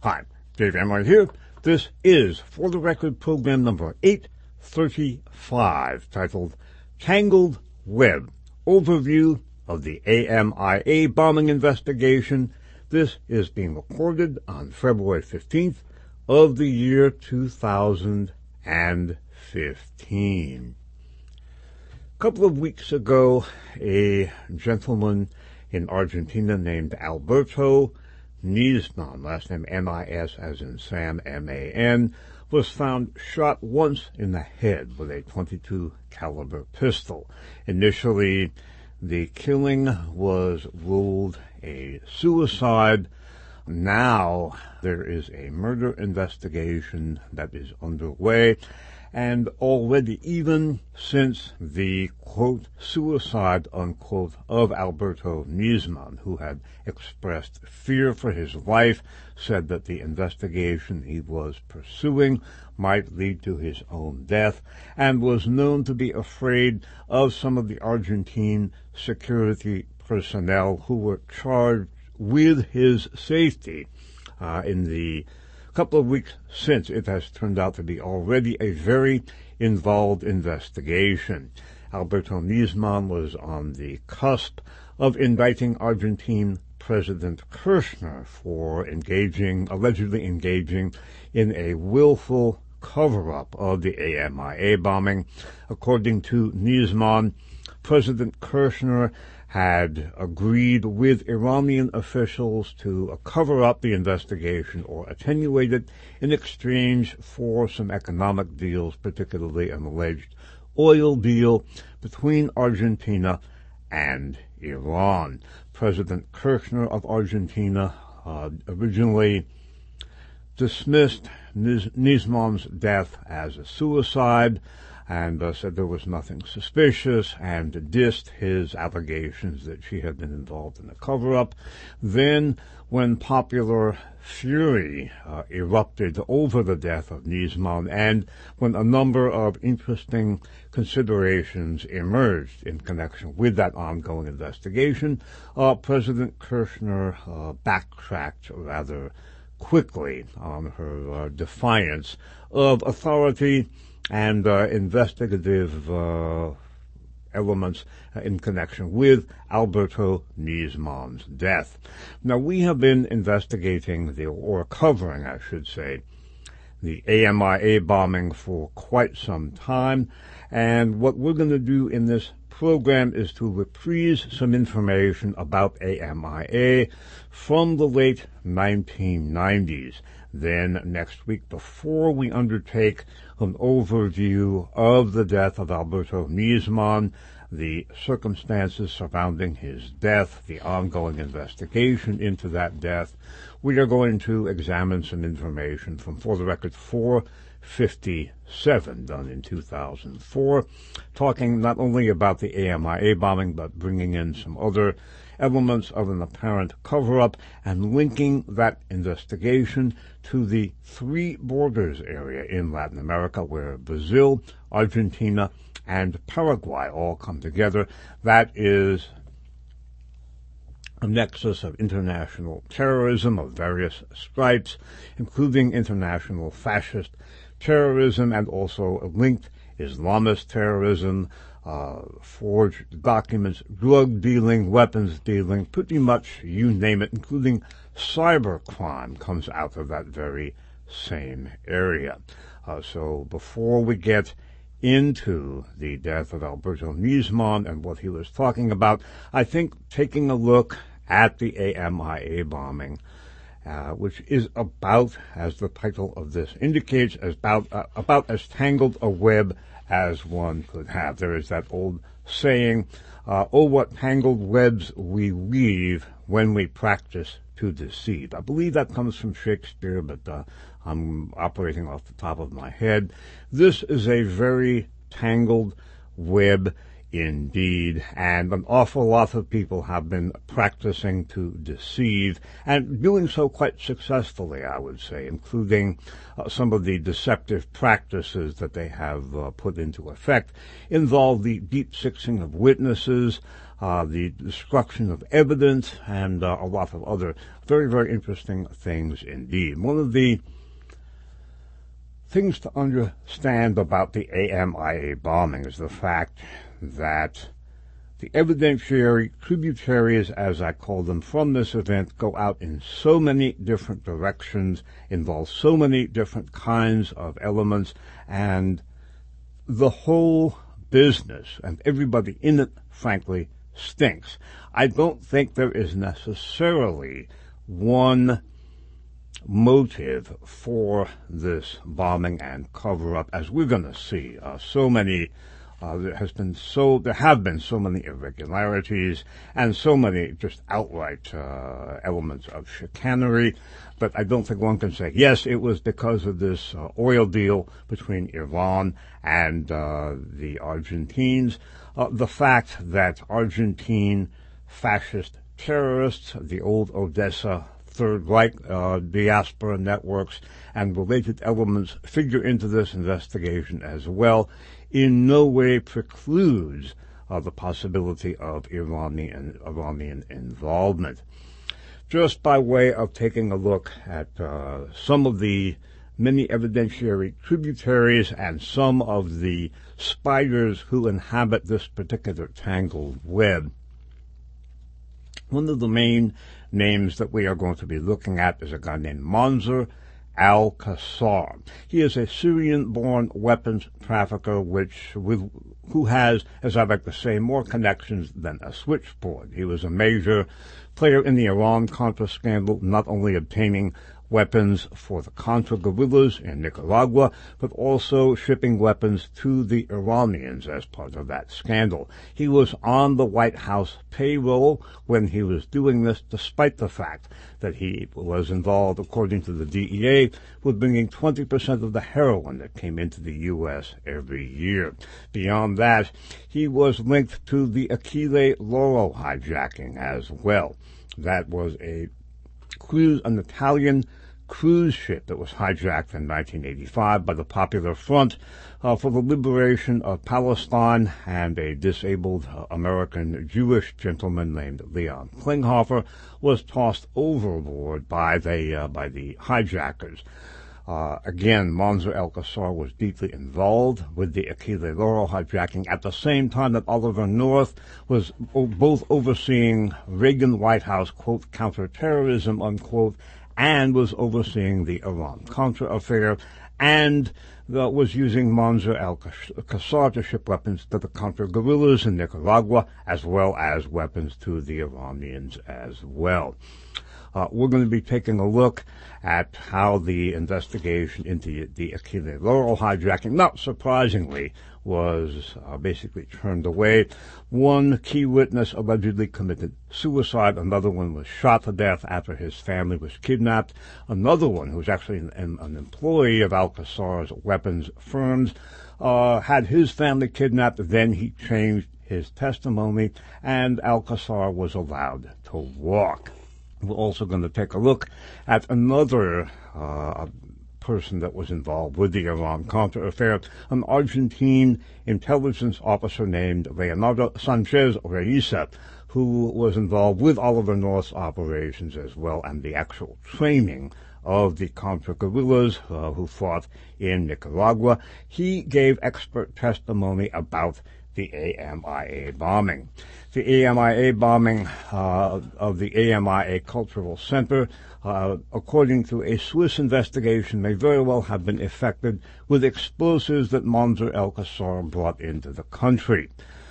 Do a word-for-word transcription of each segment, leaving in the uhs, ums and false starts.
Hi, Dave Emmerich here. This is For the Record program number eight thirty-five, titled Tangled Web, Overview of the A M I A Bombing Investigation. This is being recorded on February fifteenth of the year two thousand fifteen. A couple of weeks ago, a gentleman in Argentina named Alberto Nisman, last name M I S as in Sam, M A N, was found shot once in the head with a twenty-two caliber pistol. Initially, the killing was ruled a suicide. Now there is a murder investigation that is underway, and already, even since the, quote, suicide, unquote, of Alberto Nisman, who had expressed fear for his life, said that the investigation he was pursuing might lead to his own death, and was known to be afraid of some of the Argentine security personnel who were charged with his safety. Uh, in the couple of weeks since, it has turned out to be already a very involved investigation. Alberto Nisman was on the cusp of indicting Argentine President Kirchner for engaging, allegedly engaging in a willful cover-up of the A M I A bombing. According to Nisman, President Kirchner had agreed with Iranian officials to cover up the investigation or attenuate it in exchange for some economic deals, particularly an alleged oil deal between Argentina and Iran. President Kirchner of Argentina uh, originally dismissed Nis- Nisman's death as a suicide, and uh, said there was nothing suspicious, and dissed his allegations that she had been involved in a cover-up. Then, when popular fury uh, erupted over the death of Nisman, and when a number of interesting considerations emerged in connection with that ongoing investigation, uh, President Kirchner uh, backtracked rather quickly on her uh, defiance of authority and uh, investigative uh, elements uh, in connection with Alberto Nisman's death. Now, we have been investigating, the, or covering, I should say, the A M I A bombing for quite some time, and what we're going to do in this program is to reprise some information about A M I A from the late nineteen nineties. Then next week, before we undertake an overview of the death of Alberto Nisman, the circumstances surrounding his death, the ongoing investigation into that death, we are going to examine some information from For the Record four fifty-seven, done in two thousand four, talking not only about the A M I A bombing, but bringing in some other elements of an apparent cover-up and linking that investigation to the Three Borders area in Latin America, where Brazil, Argentina, and Paraguay all come together. That is a nexus of international terrorism of various stripes, including international fascist terrorism and also linked Islamist terrorism, uh, forged documents, drug dealing, weapons dealing, pretty much you name it, including cybercrime comes out of that very same area. Uh, so before we get into the death of Alberto Nisman and what he was talking about, I think taking a look at the A M I A bombing, uh, which is about, as the title of this indicates, as about, uh, about as tangled a web as one could have. There is that old saying, uh, oh, what tangled webs we weave when we practice to deceive. I believe that comes from Shakespeare, but uh, I'm operating off the top of my head. This is a very tangled web indeed, and an awful lot of people have been practicing to deceive, and doing so quite successfully, I would say, including uh, some of the deceptive practices that they have uh, put into effect involve the deep sixing of witnesses, uh, the destruction of evidence, and uh, a lot of other very, very interesting things indeed. One of the things to understand about the A M I A bombing is the fact that the evidentiary tributaries, as I call them, from this event go out in so many different directions, involve so many different kinds of elements, and the whole business and everybody in it, frankly, stinks. I don't think there is necessarily one motive for this bombing and cover-up, as we're going to see. Uh, so many, uh, there has been so, there have been so many irregularities and so many just outright uh, elements of chicanery. But I don't think one can say, yes, it was because of this uh, oil deal between Iran and uh, the Argentines. Uh, the fact that Argentine fascist terrorists, the old Odessa Third Reich uh, diaspora networks and related elements figure into this investigation as well, in no way precludes uh, the possibility of Iranian, Iranian involvement. Just by way of taking a look at uh, some of the many evidentiary tributaries and some of the spiders who inhabit this particular tangled web. One of the main names that we are going to be looking at is a guy named Mansour al-Qassar. He is a Syrian-born weapons trafficker which, with, who has, as I like to say, more connections than a switchboard. He was a major player in the Iran-Contra scandal, not only obtaining weapons for the Contra guerrillas in Nicaragua, but also shipping weapons to the Iranians as part of that scandal. He was on the White House payroll when he was doing this, despite the fact that he was involved, according to the D E A, with bringing twenty percent of the heroin that came into the U S every year. Beyond that, he was linked to the Achille Lauro hijacking as well. That was a cruise, an Italian cruise ship that was hijacked in nineteen eighty-five by the Popular Front uh, for the liberation of Palestine, and a disabled uh, American Jewish gentleman named Leon Klinghoffer was tossed overboard by the uh, by the hijackers. Uh, again, Mansour al-Qassar was deeply involved with the Achille Lauro hijacking at the same time that Oliver North was o- both overseeing Reagan White House, quote, counterterrorism, unquote, and was overseeing the Iran-Contra affair, and uh, was using Mansour al-Qassar to ship weapons to the Contra guerrillas in Nicaragua, as well as weapons to the Iranians as well. Uh, we're going to be taking a look at how the investigation into the Achille Lauro hijacking, not surprisingly, was uh, basically turned away. One key witness allegedly committed suicide. Another one was shot to death after his family was kidnapped. Another one, who was actually an, an employee of al-Qassar's weapons firms, uh, had his family kidnapped. Then he changed his testimony, and al-Qassar was allowed to walk. We're also going to take a look at another uh, person that was involved with the Iran-Contra affair, an Argentine intelligence officer named Leonardo Sanchez Reisa, who was involved with Oliver North's operations as well, and the actual training of the Contra guerrillas uh, who fought in Nicaragua. He gave expert testimony about the A M I A bombing. The A M I A bombing uh, of the A M I A Cultural Center, uh, according to a Swiss investigation, may very well have been effected with explosives that Mansour al-Qassar brought into the country.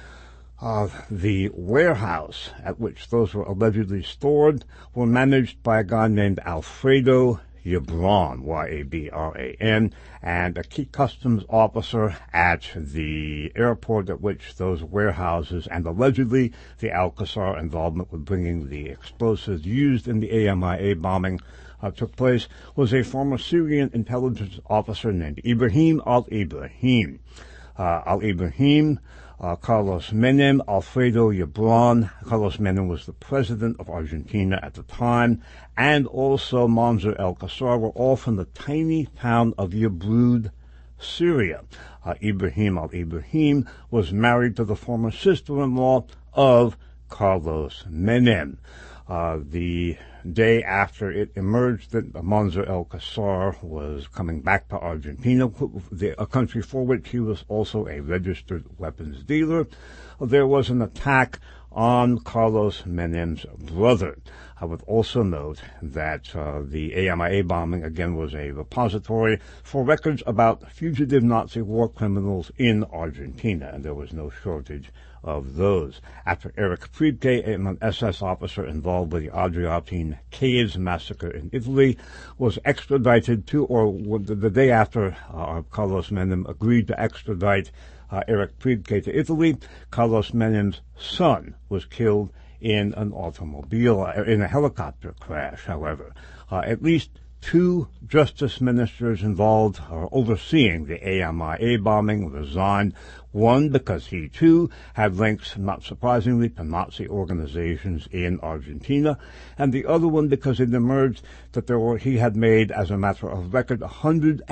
Uh, the warehouse at which those were allegedly stored were managed by a guy named Alfredo Yabran, Y A B R A N, and a key customs officer at the airport at which those warehouses and allegedly the al-Qassar involvement with bringing the explosives used in the A M I A bombing uh, took place was a former Syrian intelligence officer named Ibrahim al-Ibrahim. Uh, al-Ibrahim Uh, Carlos Menem, Alfredo Yabran. Carlos Menem was the president of Argentina at the time, and also Mansour al-Qassar were all from the tiny town of Yabrud, Syria. Uh, Ibrahim al-Ibrahim was married to the former sister-in-law of Carlos Menem. Uh, the day after it emerged that Monzer Alcazar was coming back to Argentina, the, a country for which he was also a registered weapons dealer, there was an attack on Carlos Menem's brother. I would also note that uh, the A M I A bombing, again, was a repository for records about fugitive Nazi war criminals in Argentina, and there was no shortage of those. After Eric Friedke, an S S officer involved with the Adriatine Caves massacre in Italy, was extradited to, or the day after uh, Carlos Menem agreed to extradite uh, Eric Friedke to Italy, Carlos Menem's son was killed in an automobile, in a helicopter crash, however. Uh, at least two justice ministers involved or overseeing the A M I A bombing resigned, one because he too had links, not surprisingly, to Nazi organizations in Argentina, and the other one because it emerged that there were, he had made, as a matter of record, one hundred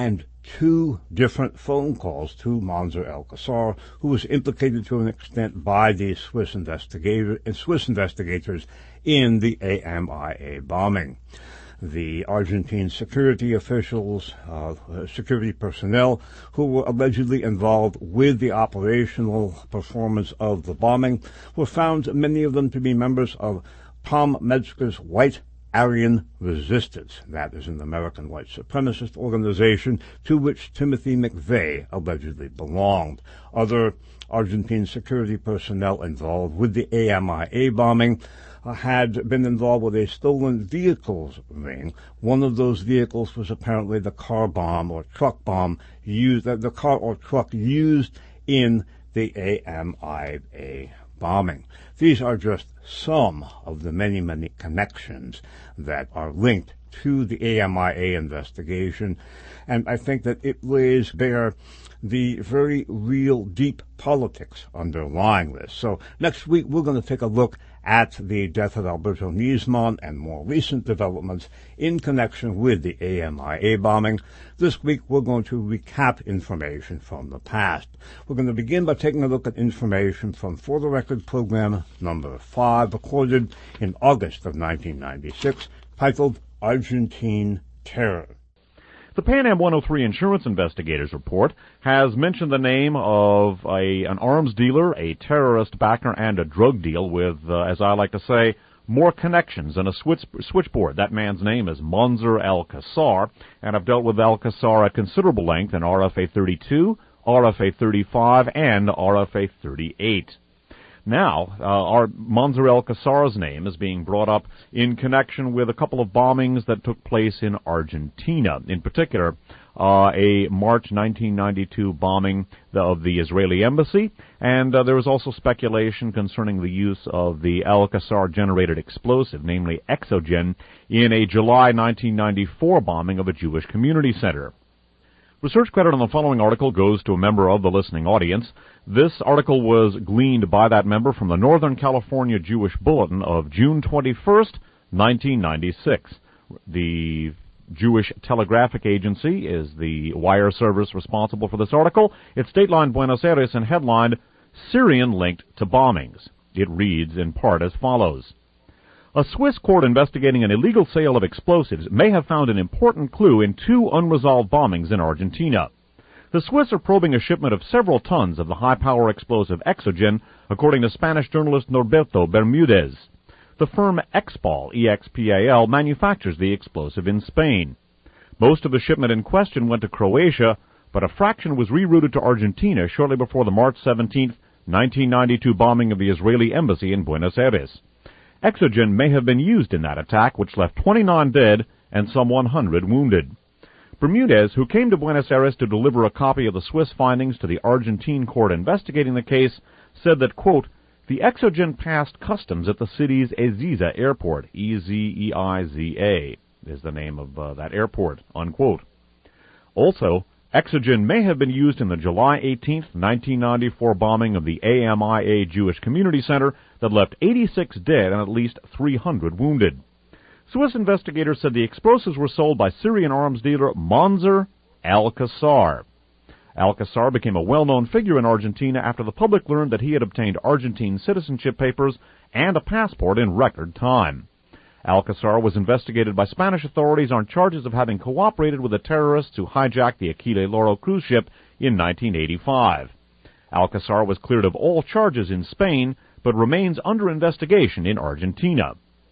two different phone calls to Monzer Alcazar, who was implicated to an extent by the Swiss investigator, Swiss investigators in the A M I A bombing. The Argentine security officials, uh, security personnel who were allegedly involved with the operational performance of the bombing were found, many of them, to be members of Tom Metzger's White Aryan Resistance. That is an American white supremacist organization to which Timothy McVeigh allegedly belonged. Other Argentine security personnel involved with the A M I A bombing uh, had been involved with a stolen vehicles ring. One of those vehicles was apparently the car bomb or truck bomb used, uh, the car or truck used in the A M I A bombing. These are just some of the many, many connections that are linked to the A M I A investigation, and I think that it lays bare the very real deep politics underlying this. So next week we're going to take a look at the death of Alberto Nisman and more recent developments in connection with the A M I A bombing. This week we're going to recap information from the past. We're going to begin by taking a look at information from For the Record program number five, recorded in August of nineteen ninety-six, titled Argentine Terror. The Pan Am one oh three Insurance Investigators Report has mentioned the name of a, an arms dealer, a terrorist backer, and a drug deal with, uh, as I like to say, more connections than a switch, switchboard. That man's name is Monzer Alcazar, and I've dealt with Alcazar at considerable length in R F A thirty-two, R F A thirty-five, and R F A thirty-eight. Now, uh, our Monzer Alcazar's name is being brought up in connection with a couple of bombings that took place in Argentina. In particular, uh, a March nineteen ninety-two bombing of the Israeli embassy, and uh, there was also speculation concerning the use of the Alcazar-generated explosive, namely Exogen, in a July nineteen ninety-four bombing of a Jewish community center. Research credit on the following article goes to a member of the listening audience. This article was gleaned by that member from the Northern California Jewish Bulletin of June twenty-first, nineteen ninety-six. The Jewish Telegraphic Agency is the wire service responsible for this article. It's dateline Buenos Aires and headlined, Syrian Linked to Bombings. It reads in part as follows. A Swiss court investigating an illegal sale of explosives may have found an important clue in two unresolved bombings in Argentina. The Swiss are probing a shipment of several tons of the high-power explosive Exogen, according to Spanish journalist Norberto Bermudez. The firm Expal, E X P A L, manufactures the explosive in Spain. Most of the shipment in question went to Croatia, but a fraction was rerouted to Argentina shortly before the March seventeenth, nineteen ninety-two bombing of the Israeli embassy in Buenos Aires. Exogen may have been used in that attack, which left twenty-nine dead and some one hundred wounded. Bermudez, who came to Buenos Aires to deliver a copy of the Swiss findings to the Argentine court investigating the case, said that, quote, the Exogen passed customs at the city's Ezeiza airport, E Z E I Z A is the name of uh, that airport, unquote. Also, Exogen may have been used in the July eighteenth, nineteen ninety-four bombing of the A M I A Jewish Community Center that left eighty-six dead and at least three hundred wounded. Swiss investigators said the explosives were sold by Syrian arms dealer Monzer Alcazar. Alcazar became a well-known figure in Argentina after the public learned that he had obtained Argentine citizenship papers and a passport in record time. Alcazar was investigated by Spanish authorities on charges of having cooperated with the terrorists who hijacked the Aquile Loro cruise ship in nineteen eighty-five. Alcazar was cleared of all charges in Spain, but remains under investigation in Argentina.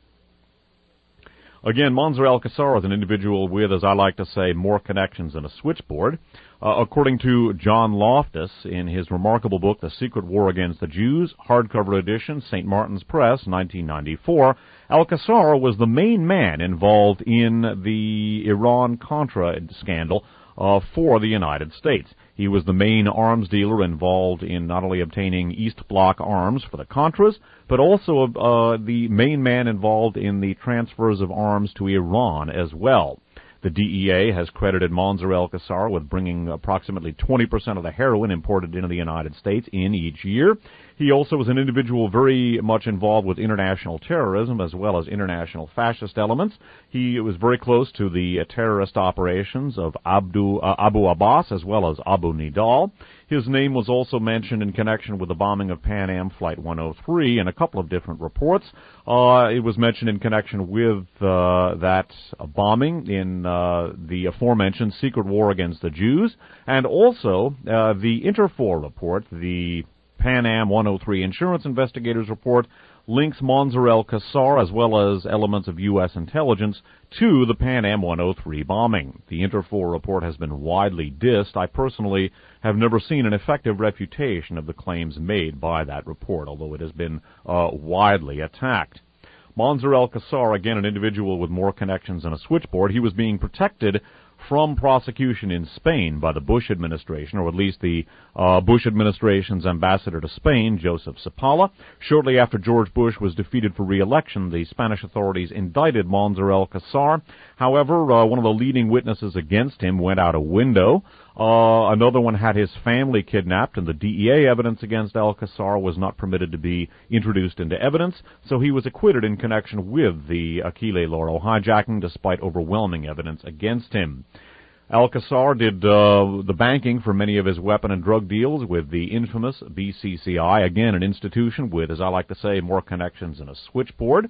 Again, Monzer Alcazar is an individual with, as I like to say, more connections than a switchboard. Uh, according to John Loftus, in his remarkable book, The Secret War Against the Jews, hardcover edition, Saint Martin's Press, nineteen ninety-four, Alcazar was the main man involved in the Iran-Contra scandal uh, for the United States. He was the main arms dealer involved in not only obtaining East Bloc arms for the Contras, but also uh, the main man involved in the transfers of arms to Iran as well. The D E A has credited Monzer Alcazar with bringing approximately twenty percent of the heroin imported into the United States in each year. He also was an individual very much involved with international terrorism as well as international fascist elements. He was very close to the uh, terrorist operations of Abdu, uh, Abu Abbas as well as Abu Nidal. His name was also mentioned in connection with the bombing of Pan Am Flight one oh three in a couple of different reports. Uh, it was mentioned in connection with uh, that bombing in uh, the aforementioned Secret War Against the Jews, and also uh, the Interfor report, the Pan Am one oh three Insurance Investigators Report, links Monzer Alcazar as well as elements of U S intelligence to the Pan Am one oh three bombing. The Interfor report has been widely dissed. I personally have never seen an effective refutation of the claims made by that report, although it has been uh, widely attacked. Monzer Alcazar, again, an individual with more connections than a switchboard. He was being protected from prosecution in Spain by the Bush administration, or at least the uh, Bush administration's ambassador to Spain, Joseph Sapala. Shortly after George Bush was defeated for re-election, the Spanish authorities indicted Monzer Alcazar. However, uh, one of the leading witnesses against him went out a window. Uh, another one had his family kidnapped, and the D E A evidence against Alcazar was not permitted to be introduced into evidence, so he was acquitted in connection with the Aquile Loro hijacking, despite overwhelming evidence against him. Alcazar did uh, the banking for many of his weapon and drug deals with the infamous B C C I, again an institution with, as I like to say, more connections than a switchboard.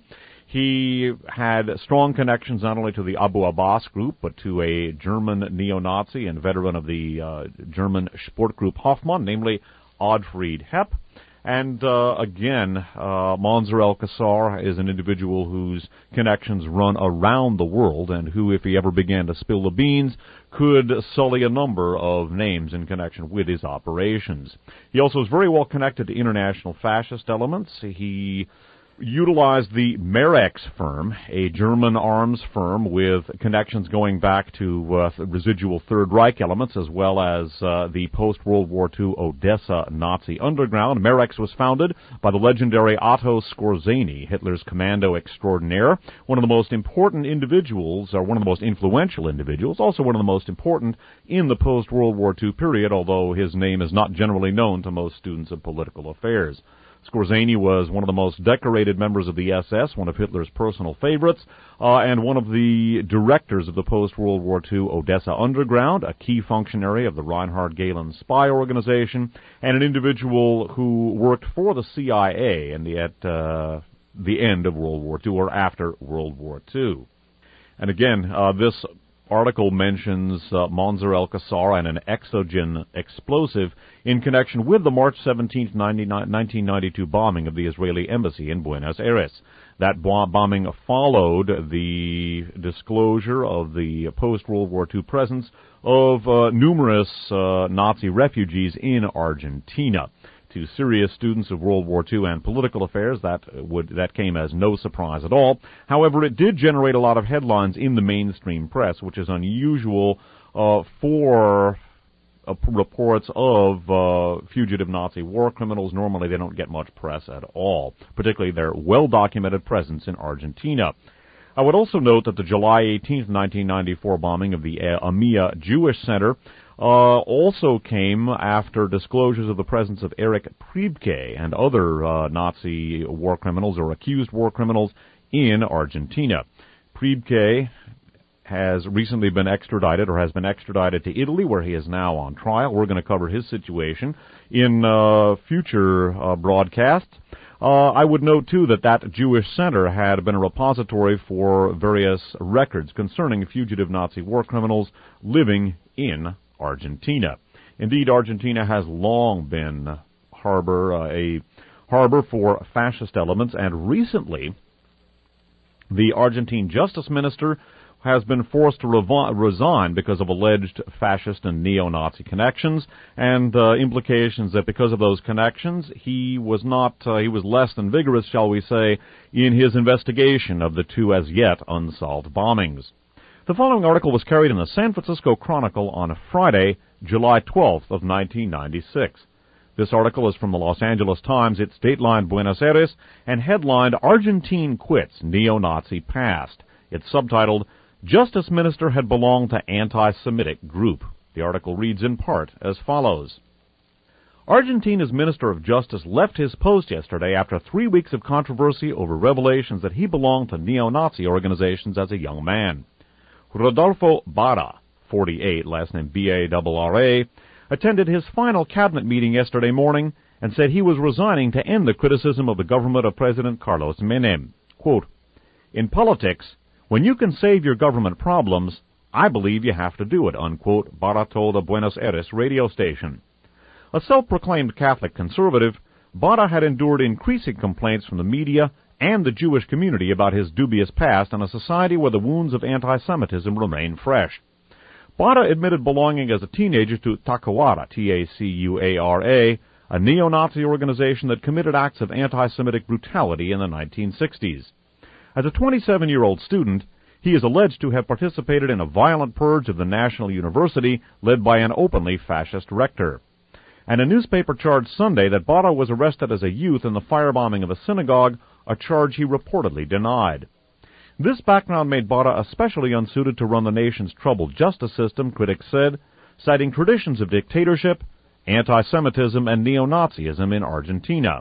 He had strong connections not only to the Abu Abbas group, but to a German neo-Nazi and veteran of the uh, German Sport group Hoffmann, namely Ottfried Hepp. And uh, again, uh, Monzer Alcazar is an individual whose connections run around the world and who, if he ever began to spill the beans, could sully a number of names in connection with his operations. He also is very well connected to international fascist elements. He utilized the Merex firm, a German arms firm with connections going back to uh, residual Third Reich elements, as well as uh, the post-World War Two Odessa Nazi underground. Merex was founded by the legendary Otto Skorzeny, Hitler's commando extraordinaire, one of the most important individuals, or one of the most influential individuals, also one of the most important in the post-World War Two period, although his name is not generally known to most students of political affairs. Skorzeny was one of the most decorated members of the S S, one of Hitler's personal favorites, uh, and one of the directors of the post-World War Two Odessa Underground, a key functionary of the Reinhard Gehlen spy organization, and an individual who worked for the C I A and the, at uh, the end of World War Two or after World War Two. And again, uh, this article mentions uh, Monzer Alcazar and an exogen explosive in connection with the March seventeenth, nineteen ninety-two bombing of the Israeli embassy in Buenos Aires. That bombing followed the disclosure of the post-World War Two presence of uh, numerous uh, Nazi refugees in Argentina. To serious students of World War Two and political affairs, that would that came as no surprise at all. However, it did generate a lot of headlines in the mainstream press, which is unusual uh, for uh, reports of uh, fugitive Nazi war criminals. Normally, they don't get much press at all, particularly their well-documented presence in Argentina. I would also note that the July eighteenth, nineteen ninety-four bombing of the uh, AMIA Jewish Center Uh, also came after disclosures of the presence of Erich Priebke and other uh, Nazi war criminals or accused war criminals in Argentina. Priebke has recently been extradited or has been extradited to Italy, where he is now on trial. We're going to cover his situation in uh, future uh, broadcasts. Uh, I would note, too, that that Jewish center had been a repository for various records concerning fugitive Nazi war criminals living in Argentina. Indeed, Argentina has long been harbor uh, a harbor for fascist elements, and recently the Argentine justice minister has been forced to revi- resign because of alleged fascist and neo-Nazi connections, and uh, implications that because of those connections, he was not, uh, he was less than vigorous, shall we say, in his investigation of the two as yet unsolved bombings. The following article was carried in the San Francisco Chronicle on Friday, July twelfth of nineteen ninety-six. This article is from the Los Angeles Times. It's dateline Buenos Aires and headlined Argentine Quits Neo-Nazi Past. It's subtitled Justice Minister had belonged to anti-Semitic group. The article reads in part as follows. Argentina's Minister of Justice left his post yesterday after three weeks of controversy over revelations that he belonged to neo-Nazi organizations as a young man. Rodolfo Bara, forty-eight, last name B A R R A, attended his final cabinet meeting yesterday morning and said he was resigning to end the criticism of the government of President Carlos Menem. Quote, in politics, when you can save your government problems, I believe you have to do it, unquote, Bara told a Buenos Aires radio station. A self-proclaimed Catholic conservative, Bara had endured increasing complaints from the media and the Jewish community about his dubious past in a society where the wounds of anti-Semitism remain fresh. Bara admitted belonging as a teenager to Tacuara, T A C U A R A, a neo-Nazi organization that committed acts of anti-Semitic brutality in the nineteen sixties. As a twenty-seven-year-old student, he is alleged to have participated in a violent purge of the National University led by an openly fascist rector. And a newspaper charged Sunday that Bara was arrested as a youth in the firebombing of a synagogue, a charge he reportedly denied. This background made Bara especially unsuited to run the nation's troubled justice system, critics said, citing traditions of dictatorship, anti-Semitism, and neo-Nazism in Argentina.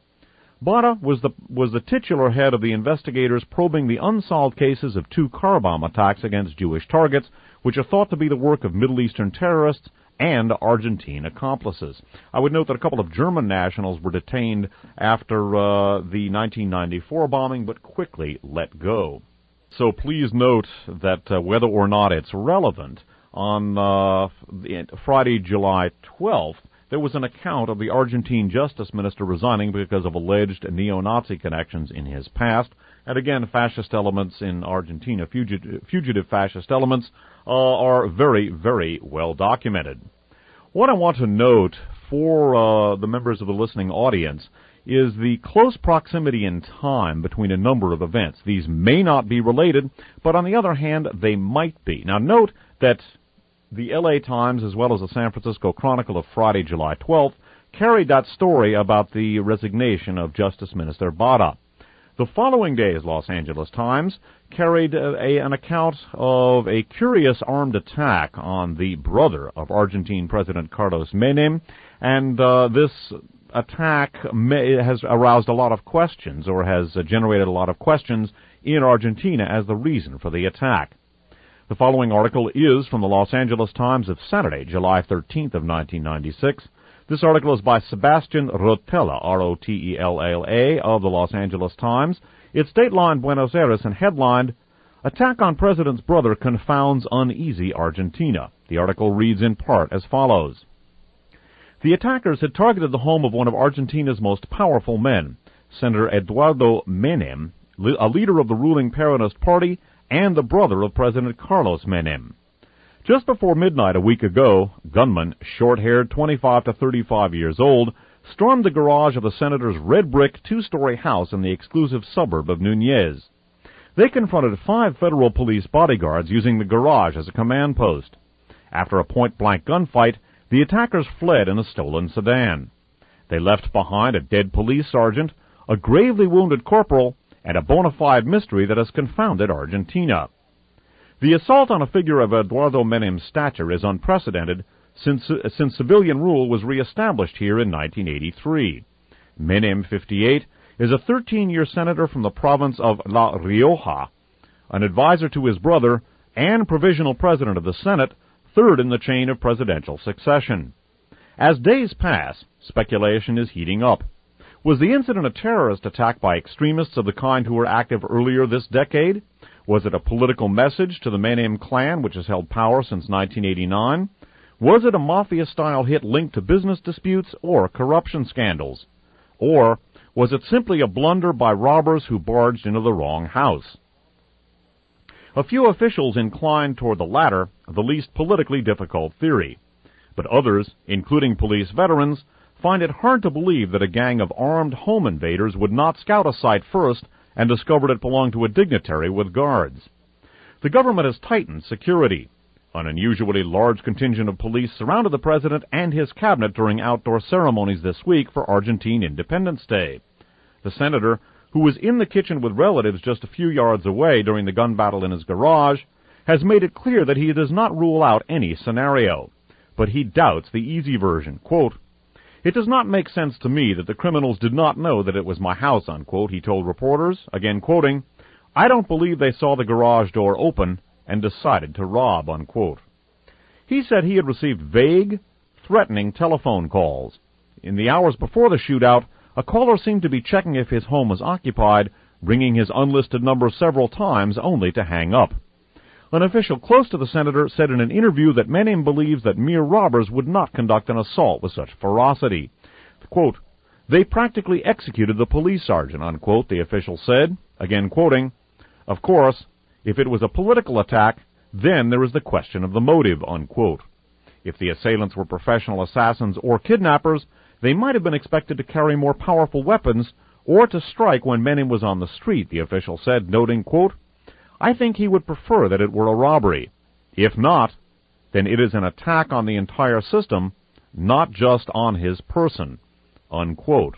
Bara was the was the titular head of the investigators probing the unsolved cases of two car bomb attacks against Jewish targets, which are thought to be the work of Middle Eastern terrorists and Argentine accomplices. I would note that a couple of German nationals were detained after uh, the nineteen ninety-four bombing, but quickly let go. So please note that uh, whether or not it's relevant, on uh, Friday, July twelfth, there was an account of the Argentine justice minister resigning because of alleged neo-Nazi connections in his past. And again, fascist elements in Argentina, fugitive, fugitive fascist elements, uh, are very, very well documented. What I want to note for uh, the members of the listening audience is the close proximity in time between a number of events. These may not be related, but on the other hand, they might be. Now note that the L A Times, as well as the San Francisco Chronicle of Friday, July twelfth, carried that story about the resignation of Justice Minister Bara. The following day's Los Angeles Times carried a, a, an account of a curious armed attack on the brother of Argentine President Carlos Menem, and uh, this attack may, has aroused a lot of questions, or has uh, generated a lot of questions in Argentina as the reason for the attack. The following article is from the Los Angeles Times of Saturday, July thirteenth of nineteen ninety-six. This article is by Sebastian Rotella, R O T E L L A, of the Los Angeles Times. It's dateline Buenos Aires and headlined, Attack on President's Brother Confounds Uneasy Argentina. The article reads in part as follows. The attackers had targeted the home of one of Argentina's most powerful men, Senator Eduardo Menem, a leader of the ruling Peronist Party and the brother of President Carlos Menem. Just before midnight a week ago, gunmen, short-haired, twenty-five to thirty-five years old, stormed the garage of the senator's red-brick two-story house in the exclusive suburb of Núñez. They confronted five federal police bodyguards using the garage as a command post. After a point-blank gunfight, the attackers fled in a stolen sedan. They left behind a dead police sergeant, a gravely wounded corporal, and a bona fide mystery that has confounded Argentina. The assault on a figure of Eduardo Menem's stature is unprecedented since, uh, since civilian rule was reestablished here in nineteen eighty-three. Menem, fifty-eight, is a thirteen-year senator from the province of La Rioja, an advisor to his brother, and provisional president of the Senate, third in the chain of presidential succession. As days pass, speculation is heating up. Was the incident a terrorist attack by extremists of the kind who were active earlier this decade? Was it a political message to the Menem clan, which has held power since nineteen eighty-nine? Was it a mafia-style hit linked to business disputes or corruption scandals? Or was it simply a blunder by robbers who barged into the wrong house? A few officials inclined toward the latter, the least politically difficult theory. But others, including police veterans, find it hard to believe that a gang of armed home invaders would not scout a site first and discovered it belonged to a dignitary with guards. The government has tightened security. An unusually large contingent of police surrounded the president and his cabinet during outdoor ceremonies this week for Argentine Independence Day. The senator, who was in the kitchen with relatives just a few yards away during the gun battle in his garage, has made it clear that he does not rule out any scenario. But he doubts the easy version. Quote, "It does not make sense to me that the criminals did not know that it was my house," unquote, he told reporters, again quoting, "I don't believe they saw the garage door open and decided to rob," unquote. He said he had received vague, threatening telephone calls. In the hours before the shootout, a caller seemed to be checking if his home was occupied, ringing his unlisted number several times only to hang up. An official close to the senator said in an interview that Menem believes that mere robbers would not conduct an assault with such ferocity. Quote, "They practically executed the police sergeant," unquote, the official said, again quoting, "Of course, if it was a political attack, then there is the question of the motive," unquote. If the assailants were professional assassins or kidnappers, they might have been expected to carry more powerful weapons or to strike when Menem was on the street, the official said, noting, quote, "I think he would prefer that it were a robbery. If not, then it is an attack on the entire system, not just on his person," unquote.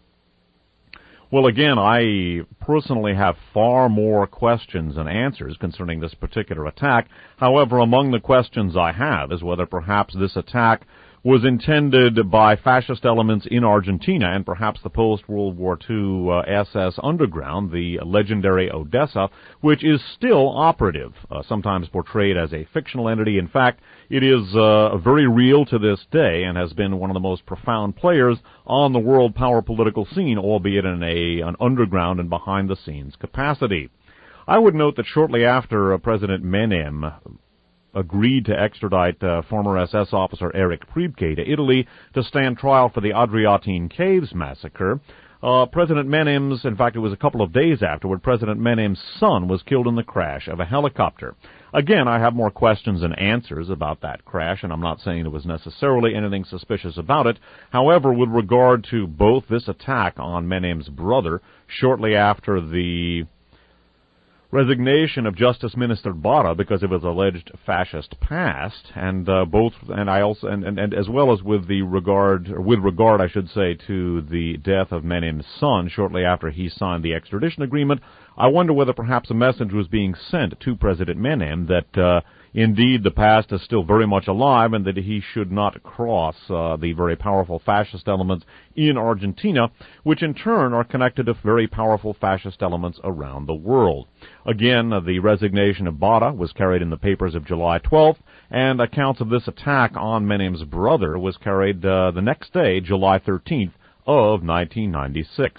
Well, again, I personally have far more questions than answers concerning this particular attack. However, among the questions I have is whether perhaps this attack was intended by fascist elements in Argentina and perhaps the post-World War Two uh, S S Underground, the legendary Odessa, which is still operative, uh, sometimes portrayed as a fictional entity. In fact, it is uh, very real to this day and has been one of the most profound players on the world power political scene, albeit in a, an underground and behind-the-scenes capacity. I would note that shortly after uh, President Menem agreed to extradite uh, former S S officer Eric Priebke to Italy to stand trial for the Adriatine Caves massacre. Uh, President Menem's, in fact, it was a couple of days afterward, President Menem's son was killed in the crash of a helicopter. Again, I have more questions than answers about that crash, and I'm not saying there was necessarily anything suspicious about it. However, with regard to both this attack on Menem's brother, shortly after the resignation of Justice Minister Barra because of his alleged fascist past, and uh, both, and I also, and, and, and as well as with the regard, or with regard, I should say, to the death of Menem's son shortly after he signed the extradition agreement, I wonder whether perhaps a message was being sent to President Menem that uh, indeed the past is still very much alive and that he should not cross uh, the very powerful fascist elements in Argentina, which in turn are connected to very powerful fascist elements around the world. Again, uh, the resignation of Barra was carried in the papers of July twelfth, and accounts of this attack on Menem's brother was carried uh, the next day, July thirteenth of nineteen ninety-six.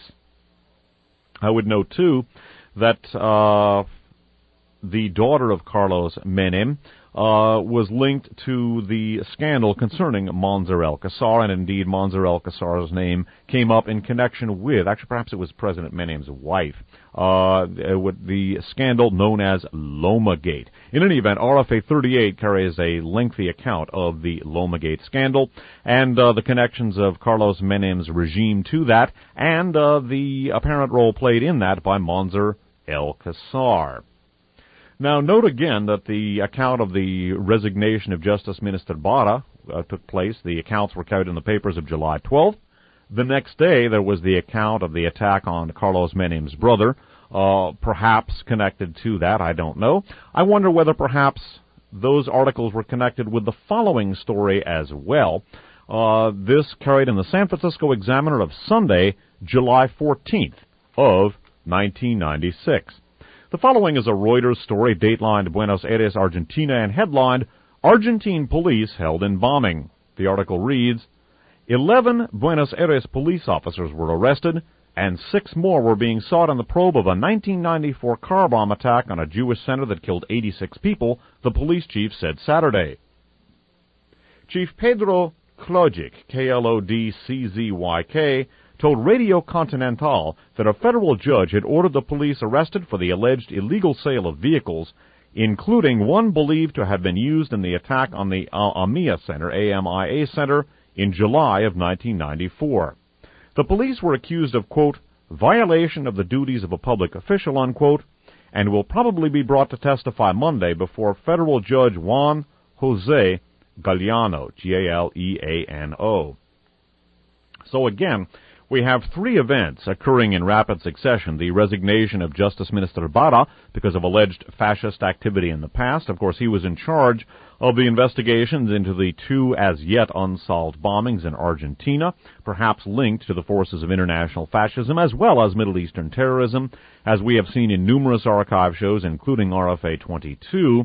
I would note, too, that uh, the daughter of Carlos Menem uh, was linked to the scandal concerning Monzer Alcazar, and indeed Monzer Alcazar's name came up in connection with, actually perhaps it was President Menem's wife, uh, with the scandal known as Lomagate. In any event, R F A thirty-eight carries a lengthy account of the Lomagate scandal and uh, the connections of Carlos Menem's regime to that, and uh, the apparent role played in that by Monzer Alcazar. Now, note again that the account of the resignation of Justice Minister Barra uh, took place. The accounts were carried in the papers of July twelfth. The next day, there was the account of the attack on Carlos Menem's brother, uh, perhaps connected to that, I don't know. I wonder whether perhaps those articles were connected with the following story as well. Uh, this carried in the San Francisco Examiner of Sunday, July fourteenth of nineteen ninety-six. The following is a Reuters story, datelined Buenos Aires, Argentina, and headlined, "Argentine Police Held in Bombing." The article reads, Eleven Buenos Aires police officers were arrested, and six more were being sought in the probe of a nineteen ninety-four car bomb attack on a Jewish center that killed eighty-six people, the police chief said Saturday. Chief Pedro Klodzik, K L O D C Z Y K, told Radio Continental that a federal judge had ordered the police arrested for the alleged illegal sale of vehicles, including one believed to have been used in the attack on the AMIA Center, A M I A Center, in July of nineteen ninety-four. The police were accused of, quote, violation of the duties of a public official, unquote, and will probably be brought to testify Monday before federal judge Juan Jose Galliano, G A L E A N O. So again, we have three events occurring in rapid succession. The resignation of Justice Minister Barra because of alleged fascist activity in the past. Of course, he was in charge of the investigations into the two as yet unsolved bombings in Argentina, perhaps linked to the forces of international fascism as well as Middle Eastern terrorism. As we have seen in numerous archive shows, including R F A twenty-two,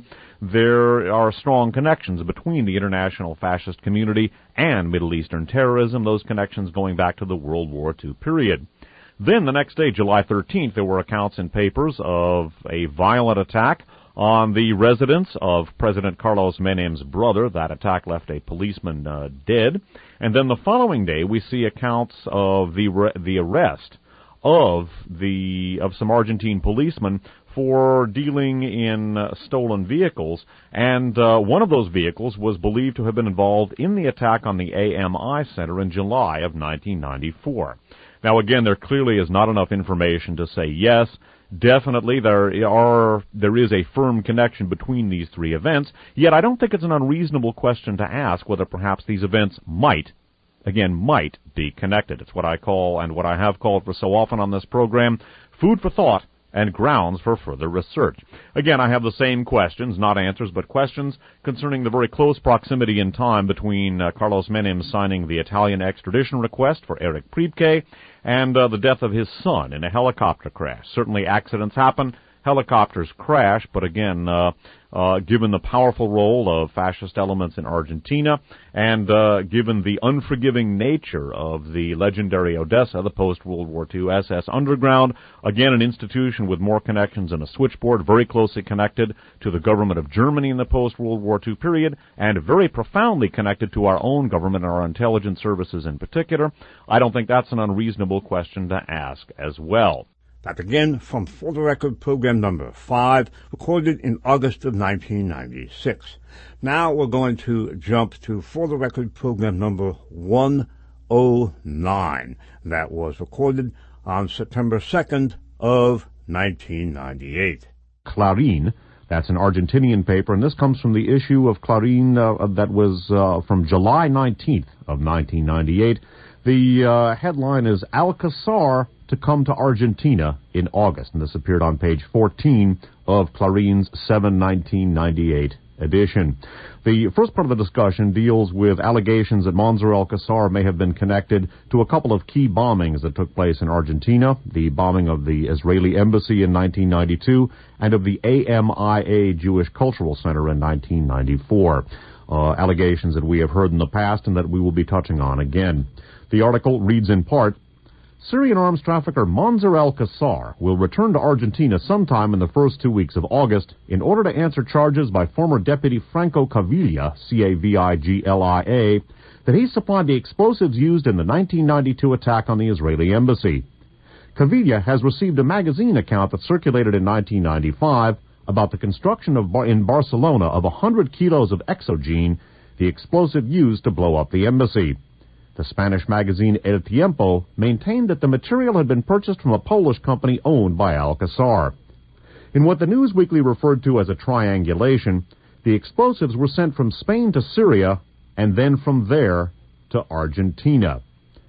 there are strong connections between the international fascist community and Middle Eastern terrorism, those connections going back to the World War Two period. Then the next day, July thirteenth, there were accounts in papers of a violent attack on the residence of President Carlos Menem's brother. That attack left a policeman uh, dead. And then the following day, we see accounts of the re- the arrest of the of some Argentine policemen for dealing in uh, stolen vehicles, and uh, one of those vehicles was believed to have been involved in the attack on the A M I Center in July of nineteen ninety-four. Now, again, there clearly is not enough information to say yes. Definitely, there are there is a firm connection between these three events. Yet, I don't think it's an unreasonable question to ask whether perhaps these events might, again, might be connected. It's what I call, and what I have called for so often on this program, food for thought and grounds for further research. Again, I have the same questions, not answers, but questions concerning the very close proximity in time between uh, Carlos Menem signing the Italian extradition request for Eric Priebke and uh, the death of his son in a helicopter crash. Certainly accidents happen, helicopters crash, but again, uh, uh, given the powerful role of fascist elements in Argentina, and uh, given the unforgiving nature of the legendary Odessa, the post-World War Two S S Underground, again an institution with more connections than a switchboard, very closely connected to the government of Germany in the post-World War Two period, and very profoundly connected to our own government and our intelligence services in particular, I don't think that's an unreasonable question to ask as well. That again from For the Record program number five, recorded in August of nineteen ninety-six. Now we're going to jump to For the Record program number one oh nine. That was recorded on September second of nineteen ninety-eight. Clarín, that's an Argentinian paper, and this comes from the issue of Clarín uh, that was uh, from July nineteenth of nineteen ninety-eight. The uh, headline is Alcazar to come to Argentina in August, and this appeared on page fourteen of Clarin's seven nineteen ninety-eight edition. The first part of the discussion deals with allegations that Mansour Alcazar may have been connected to a couple of key bombings that took place in Argentina, the bombing of the Israeli embassy in nineteen ninety-two and of the A M I A Jewish Cultural Center in nineteen ninety-four. Uh, allegations that we have heard in the past and that we will be touching on again. The article reads in part, Syrian arms trafficker Mansour Alcazar will return to Argentina sometime in the first two weeks of August in order to answer charges by former Deputy Franco Caviglia, C A V I G L I A, that he supplied the explosives used in the nineteen ninety-two attack on the Israeli embassy. Caviglia has received a magazine account that circulated in nineteen ninety-five about the construction of Bar- in Barcelona of one hundred kilos of exogene, the explosive used to blow up the embassy. The Spanish magazine El Tiempo maintained that the material had been purchased from a Polish company owned by Alcazar. In what the News Weekly referred to as a triangulation, the explosives were sent from Spain to Syria and then from there to Argentina.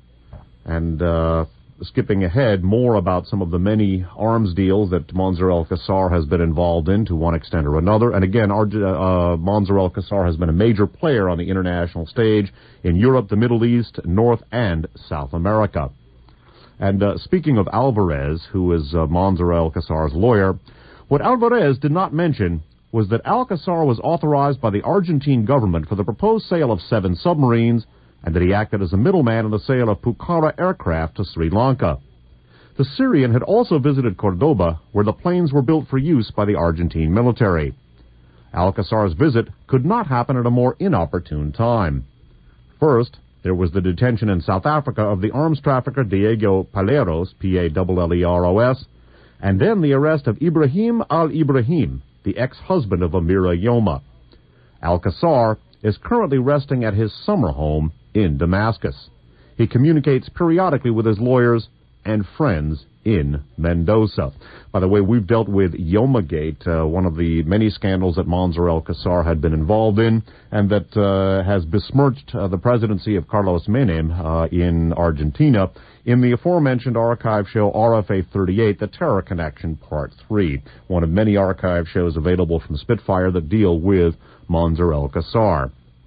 And uh, skipping ahead, more about some of the many arms deals that Mansour Alcazar has been involved in to one extent or another. And again, uh, Mansour Alcazar has been a major player on the international stage in Europe, the Middle East, North and South America. And uh, speaking of Alvarez, who is uh, Mansour Alcazar's lawyer, what Alvarez did not mention was that Alcazar was authorized by the Argentine government for the proposed sale of seven submarines, and that he acted as a middleman in the sale of Pucara aircraft to Sri Lanka. The Syrian had also visited Cordoba, where the planes were built for use by the Argentine military. Alcazar's visit could not happen at a more inopportune time. First, there was the detention in South Africa of the arms trafficker Diego Paleros, P A L L E R O S, and then the arrest of Ibrahim al-Ibrahim, the ex-husband of Amira Yoma. Alcazar is currently resting at his summer home in Damascus. He communicates periodically with his lawyers and friends in Mendoza. By the way, we've dealt with Yomagate, uh, one of the many scandals that Mansour Alcazar had been involved in, and that uh, has besmirched uh, the presidency of Carlos Menem uh, in Argentina, in the aforementioned archive show R F A thirty-eight, The Terror Connection Part three, one of many archive shows available from Spitfire that deal with Mansour Alcazar.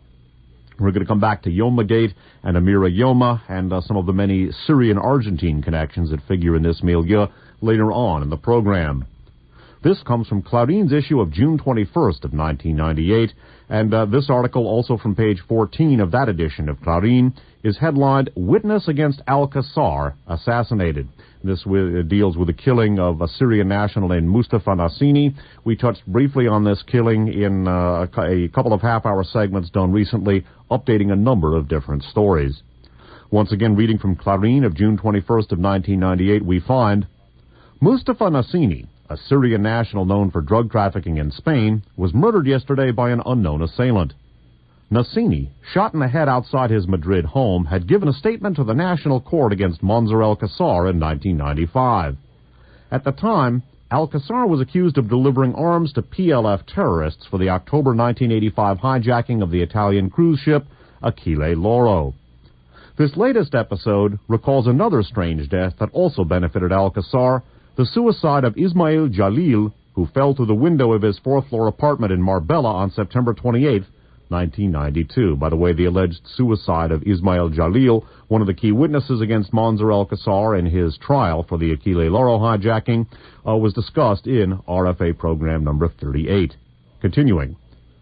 We're going to come back to Yomagate and Amira Yoma and uh, some of the many Syrian-Argentine connections that figure in this milieu later on in the program. This comes from Clarin's issue of June twenty-first of nineteen ninety-eight, and uh, this article, also from page fourteen of that edition of Clarin, is headlined, Witness Against Alcazar Assassinated. This w- deals with the killing of a Syrian national named Mustafa Nassini. We touched briefly on this killing in uh, a couple of half-hour segments done recently, updating a number of different stories. Once again, reading from Clarin of June twenty-first of nineteen ninety-eight, we find, Mustafa Nassini, a Syrian national known for drug trafficking in Spain, was murdered yesterday by an unknown assailant. Nassini, shot in the head outside his Madrid home, had given a statement to the National Court against Mansour Alcazar in nineteen ninety-five. At the time, Alcazar was accused of delivering arms to P L F terrorists for the October nineteen eighty-five hijacking of the Italian cruise ship Achille Lauro. This latest episode recalls another strange death that also benefited Alcazar, the suicide of Ismail Jalil, who fell through the window of his fourth-floor apartment in Marbella on September twenty-eighth, nineteen ninety-two. By the way, the alleged suicide of Ismail Jalil, one of the key witnesses against Mansour Alcazar in his trial for the Achille Lauro hijacking, uh, was discussed in R F A program number thirty-eight. Continuing.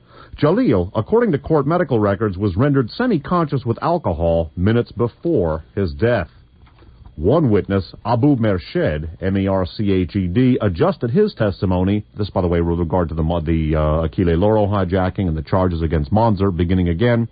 Jalil, according to court medical records, was rendered semi-conscious with alcohol minutes before his death. One witness, Abu Merched, M E R C H E D, adjusted his testimony, this, by the way, with regard to the, the uh, Achille Lauro hijacking and the charges against Mansour, beginning again.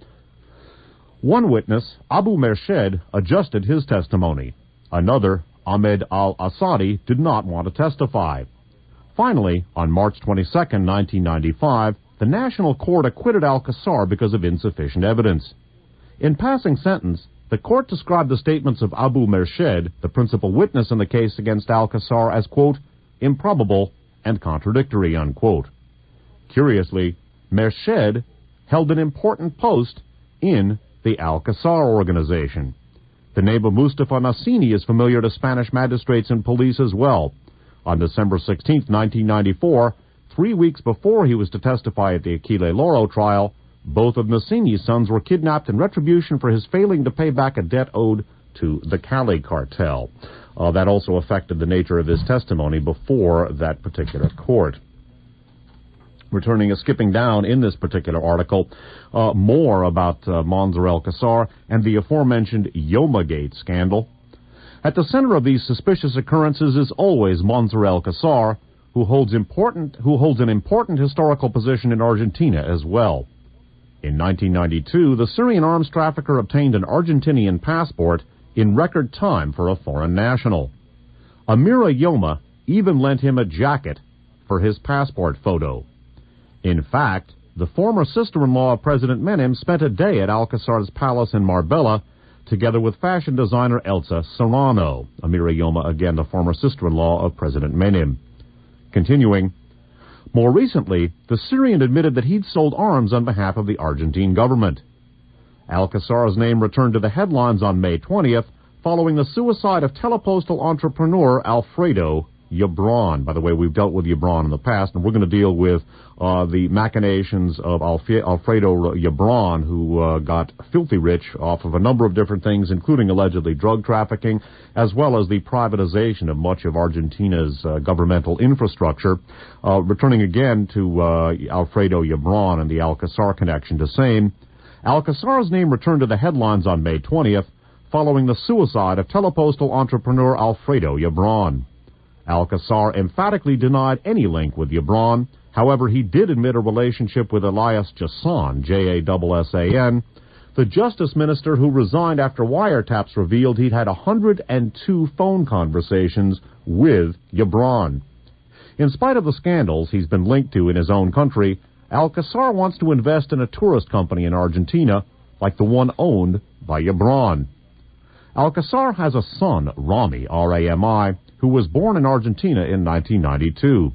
One witness, Abu Merched, adjusted his testimony. Another, Ahmed al-Asadi, did not want to testify. Finally, on March twenty-second, nineteen ninety-five, the National Court acquitted Alcazar because of insufficient evidence. In passing sentence, the court described the statements of Abu Merched, the principal witness in the case against Alcazar, as, quote, improbable and contradictory, unquote. Curiously, Merched held an important post in the Alcazar organization. The name of Mustafa Nassini is familiar to Spanish magistrates and police as well. On December sixteenth, nineteen ninety-four, three weeks before he was to testify at the Achille Lauro trial, both of Nassini's sons were kidnapped in retribution for his failing to pay back a debt owed to the Cali cartel. Uh, that also affected the nature of his testimony before that particular court. Returning, uh, skipping down in this particular article, uh, more about uh, Mansour Alcazar and the aforementioned Yomagate scandal. At the center of these suspicious occurrences is always Mansour Alcazar, who holds important, who holds an important historical position in Argentina as well. In nineteen ninety-two, the Syrian arms trafficker obtained an Argentinian passport in record time for a foreign national. Amira Yoma even lent him a jacket for his passport photo. In fact, the former sister-in-law of President Menem spent a day at Alcazar's palace in Marbella together with fashion designer Elsa Serrano. Amira Yoma, again, the former sister-in-law of President Menem. Continuing, more recently, the Syrian admitted that he'd sold arms on behalf of the Argentine government. Alcazar's name returned to the headlines on May twentieth following the suicide of telepostal entrepreneur Alfredo Yabron. By the way, we've dealt with Yabron in the past, and we're going to deal with uh, the machinations of Alf- Alfredo Yabron, who uh, got filthy rich off of a number of different things, including allegedly drug trafficking, as well as the privatization of much of Argentina's uh, governmental infrastructure. Uh, returning again to uh, Alfredo Yabron and the Alcazar connection, to same, Alcazar's name returned to the headlines on May twentieth, following the suicide of telepostal entrepreneur Alfredo Yabron. Alcazar emphatically denied any link with Yabron. However, he did admit a relationship with Elias Jassan, J A S S A N, the justice minister who resigned after wiretaps revealed he'd had one hundred two phone conversations with Yabron. In spite of the scandals he's been linked to in his own country, Alcazar wants to invest in a tourist company in Argentina, like the one owned by Yabron. Alcazar has a son, Rami, R A M I, who was born in Argentina in nineteen ninety-two.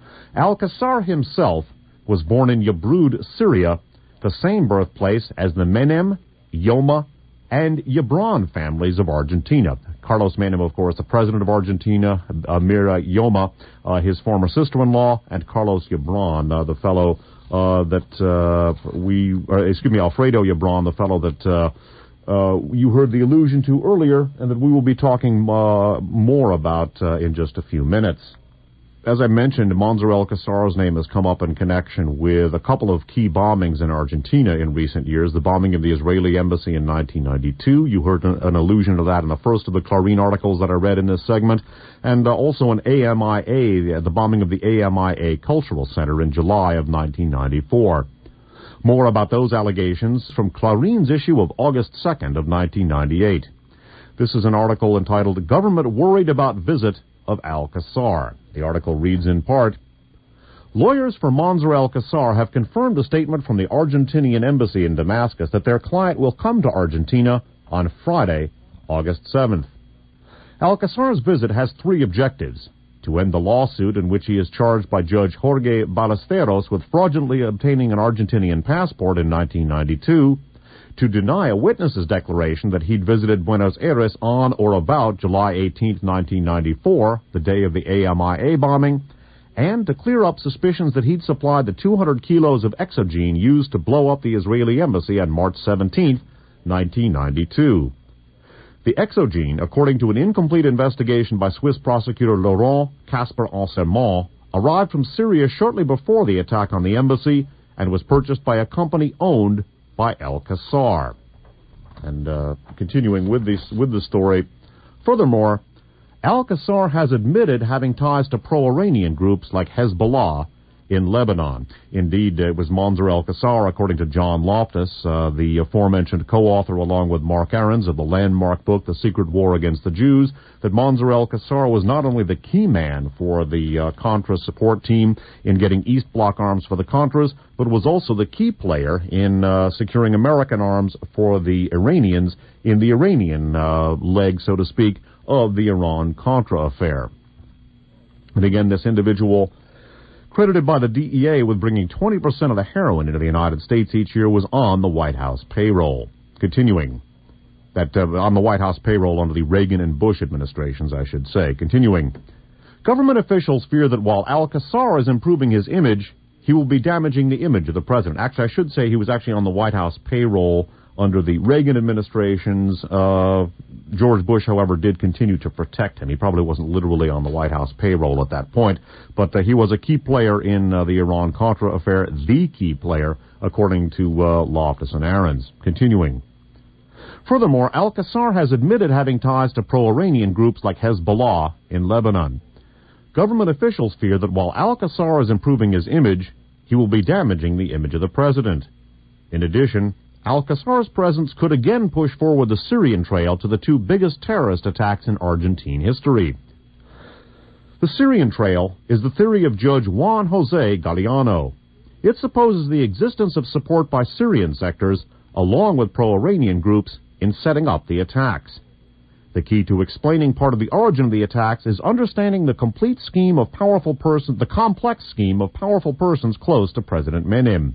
Alcazar himself was born in Yabrud, Syria, the same birthplace as the Menem, Yoma, and Yabron families of Argentina. Carlos Menem, of course, the president of Argentina, Amira Yoma, uh, his former sister-in-law, and Carlos Yabron, uh, the fellow uh, that uh, we, uh, excuse me, Alfredo Yabron, the fellow that uh, uh, you heard the allusion to earlier, and that we will be talking uh, more about uh, in just a few minutes. As I mentioned, Mansour Alcazar's name has come up in connection with a couple of key bombings in Argentina in recent years. The bombing of the Israeli embassy in nineteen ninety-two. You heard an, an allusion to that in the first of the Clarín articles that I read in this segment. And uh, also an A M I A, the, the bombing of the A M I A Cultural Center in July of nineteen ninety-four. More about those allegations from Clarin's issue of August second of nineteen ninety-eight. This is an article entitled, Government Worried About Visit of Alcazar. The article reads in part, lawyers for Mansour Alcazar have confirmed a statement from the Argentinian embassy in Damascus that their client will come to Argentina on Friday, August seventh. Alcazar's visit has three objectives: to end the lawsuit in which he is charged by Judge Jorge Ballesteros with fraudulently obtaining an Argentinian passport in nineteen ninety-two, to deny a witness's declaration that he'd visited Buenos Aires on or about July eighteenth, nineteen ninety-four, the day of the A M I A bombing, and to clear up suspicions that he'd supplied the two hundred kilos of exogene used to blow up the Israeli embassy on March seventeenth, nineteen ninety-two. The exogene, according to an incomplete investigation by Swiss prosecutor Laurent Kasper-Ansermont, arrived from Syria shortly before the attack on the embassy and was purchased by a company owned by Alcazar. And uh, continuing with this with the story, furthermore, Alcazar has admitted having ties to pro-Iranian groups like Hezbollah in Lebanon. Indeed, it was Mansour Alcazar, according to John Loftus, uh, the aforementioned co-author along with Mark Ahrens of the landmark book The Secret War Against the Jews, that Mansour Alcazar was not only the key man for the uh, Contra support team in getting East Bloc arms for the Contras, but was also the key player in uh, securing American arms for the Iranians in the Iranian uh, leg, so to speak, of the Iran-Contra affair. And again, this individual, credited by the D E A with bringing twenty percent of the heroin into the United States each year, was on the White House payroll. Continuing, that uh, on the White House payroll under the Reagan and Bush administrations, I should say. Continuing, government officials fear that while Alcazar is improving his image, he will be damaging the image of the president. Actually, I should say he was actually on the White House payroll under the Reagan administrations. Uh, George Bush, however, did continue to protect him. He probably wasn't literally on the White House payroll at that point, but uh, he was a key player in uh, the Iran-Contra affair, the key player, according to uh, Loftus and Ahrens. Continuing. Furthermore, Alcazar has admitted having ties to pro-Iranian groups like Hezbollah in Lebanon. Government officials fear that while Alcazar is improving his image, he will be damaging the image of the president. In addition, Alcazar's presence could again push forward the Syrian trail to the two biggest terrorist attacks in Argentine history. The Syrian trail is the theory of Judge Juan Jose Galeano. It supposes the existence of support by Syrian sectors, along with pro-Iranian groups, in setting up the attacks. The key to explaining part of the origin of the attacks is understanding the complete scheme of powerful persons, the complex scheme of powerful persons close to President Menem.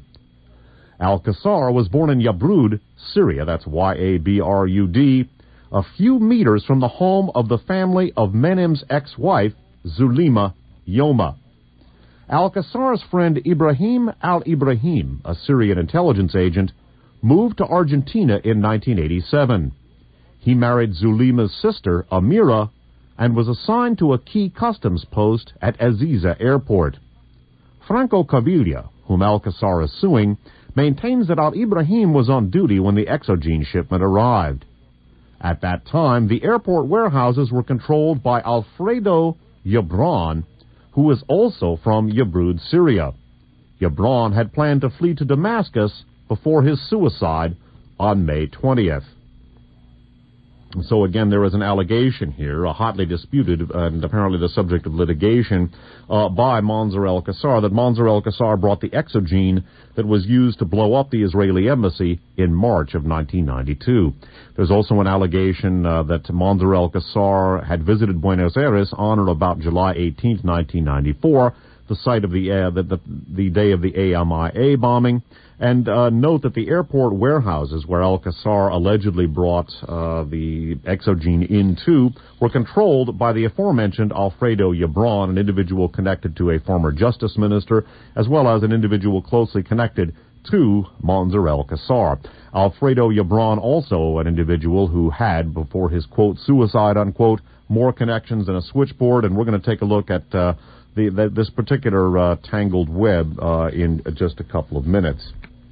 Alcazar was born in Yabrud, Syria, that's Y A B R U D, a few meters from the home of the family of Menem's ex-wife, Zulima Yoma. Alcazar's friend Ibrahim al-Ibrahim, a Syrian intelligence agent, moved to Argentina in nineteen eighty-seven. He married Zulima's sister, Amira, and was assigned to a key customs post at Aziza Airport. Franco Cavilla, whom Alcazar is suing, maintains that Al-Ibrahim was on duty when the Exogene shipment arrived. At that time, the airport warehouses were controlled by Alfredo Yabran, who was also from Yabrud, Syria. Yabran had planned to flee to Damascus before his suicide on May twentieth. So again, there is an allegation here, uh, hotly disputed and apparently the subject of litigation uh, by Mansour al-Qassar, that Mansour al-Qassar brought the Exogene that was used to blow up the Israeli embassy in March of nineteen ninety-two. There's also an allegation uh, that Mansour al-Qassar had visited Buenos Aires on or about July eighteenth, nineteen ninety-four, the site of the, uh, the, the, the day of the A M I A bombing. And uh, note that the airport warehouses where al-Qassar allegedly brought uh, the Exogene into were controlled by the aforementioned Alfredo Yabran, an individual connected to a former justice minister, as well as an individual closely connected to Mansour al-Qassar. Alfredo Yabran, also an individual who had, before his, quote, suicide, unquote, more connections than a switchboard, and we're going to take a look at uh, the, the, this particular uh, tangled web uh, in just a couple of minutes.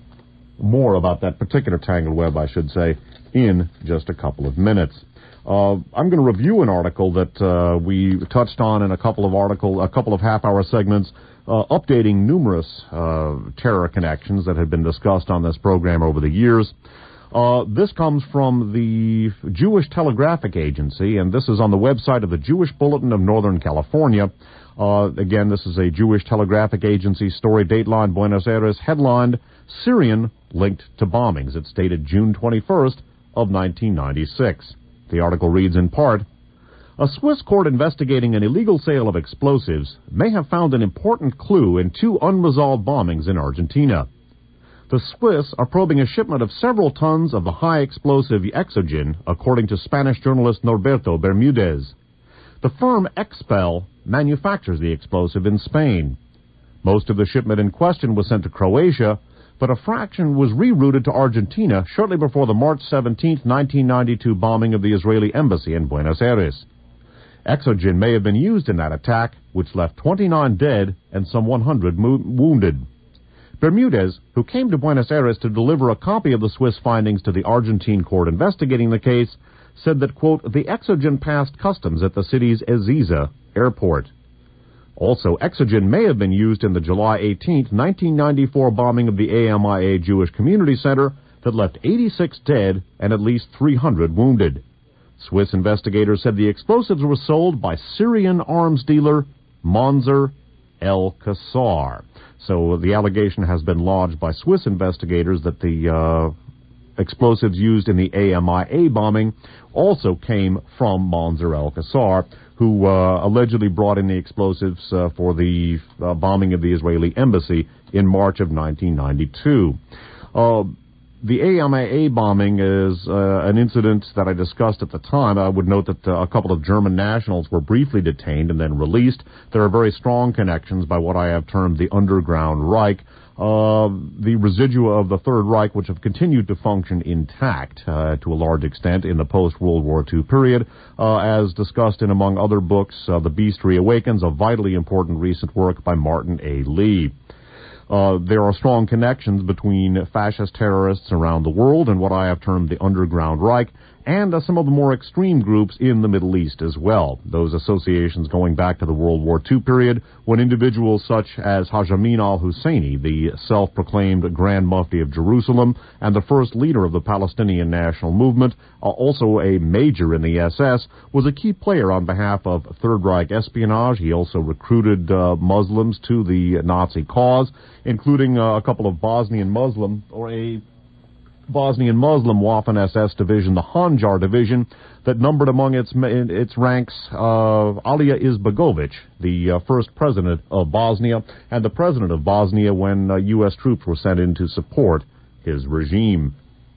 More about that particular tangled web, I should say, in just a couple of minutes. Uh, I'm going to review an article that uh, we touched on in a couple of article, a couple of half-hour segments, uh, updating numerous uh, terror connections that had been discussed on this program over the years. Uh, this comes from the Jewish Telegraphic Agency, and this is on the website of the Jewish Bulletin of Northern California. Uh, again, this is a Jewish Telegraphic Agency story, dateline Buenos Aires, headlined, Syrian linked to bombings. It's dated June twenty-first of nineteen ninety-six. The article reads in part, a Swiss court investigating an illegal sale of explosives may have found an important clue in two unresolved bombings in Argentina. The Swiss are probing a shipment of several tons of the high-explosive Exogene, according to Spanish journalist Norberto Bermudez. The firm Expel manufactures the explosive in Spain. Most of the shipment in question was sent to Croatia, but a fraction was rerouted to Argentina shortly before the March seventeenth, nineteen ninety-two bombing of the Israeli embassy in Buenos Aires. Exogene may have been used in that attack, which left twenty-nine dead and some one hundred mo- wounded. Bermudez, who came to Buenos Aires to deliver a copy of the Swiss findings to the Argentine court investigating the case, said that, quote, the Exogene passed customs at the city's Ezeiza airport. Also, Exogene may have been used in the July eighteenth, nineteen ninety-four bombing of the A M I A Jewish Community Center that left eighty-six dead and at least three hundred wounded. Swiss investigators said the explosives were sold by Syrian arms dealer Mansour al-Qassar. So the allegation has been lodged by Swiss investigators that the uh, explosives used in the A M I A bombing also came from Mansour al-Qassar, who uh, allegedly brought in the explosives uh, for the uh, bombing of the Israeli embassy in March of nineteen ninety-two. Uh, the A M I A bombing is uh, an incident that I discussed at the time. I would note that uh, a couple of German nationals were briefly detained and then released. There are very strong connections by what I have termed the Underground Reich. Uh, the residua of the Third Reich, which have continued to function intact uh, to a large extent in the post-World War Two period, uh, as discussed in, among other books, uh, The Beast Reawakens, a vitally important recent work by Martin A. Lee. Uh, there are strong connections between fascist terrorists around the world and what I have termed the Underground Reich, and uh, some of the more extreme groups in the Middle East as well. Those associations going back to the World War Two period, when individuals such as Haj Amin al-Husseini, the self-proclaimed Grand Mufti of Jerusalem and the first leader of the Palestinian National Movement, uh, also a major in the S S, was a key player on behalf of Third Reich espionage. He also recruited uh, Muslims to the Nazi cause, including uh, a couple of Bosnian Muslim, or a Bosnian Muslim Waffen-S S division, the Hanjar division, that numbered among its its ranks uh, Alija Izbegovic, the uh, first president of Bosnia, and the president of Bosnia when uh, U S troops were sent in to support his regime.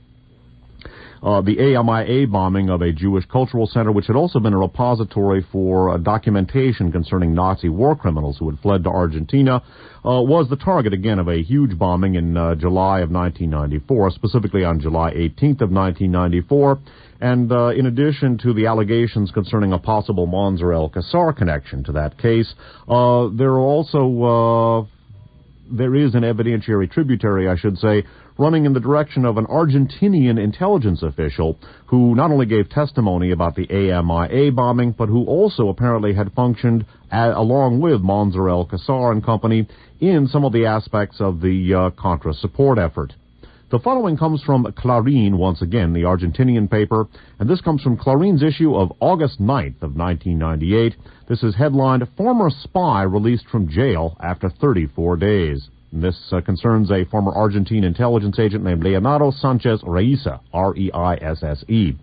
Uh, the A M I A bombing of a Jewish cultural center, which had also been a repository for uh, documentation concerning Nazi war criminals who had fled to Argentina, uh, was the target again of a huge bombing in uh, July of nineteen ninety-four, specifically on July eighteenth of nineteen ninety-four. And uh, in addition to the allegations concerning a possible Mansour al-Qassar connection to that case, uh, there are also uh, there is an evidentiary tributary, I should say, running in the direction of an Argentinian intelligence official who not only gave testimony about the A M I A bombing, but who also apparently had functioned a- along with Monzer El-Kassar and company in some of the aspects of the uh, Contra support effort. The following comes from Clarín, once again, the Argentinian paper, and this comes from Clarin's issue of August ninth of nineteen ninety-eight. This is headlined, Former Spy Released from Jail After thirty-four days. And this uh, concerns a former Argentine intelligence agent named Leonardo Sanchez Reisa, R E I S S E.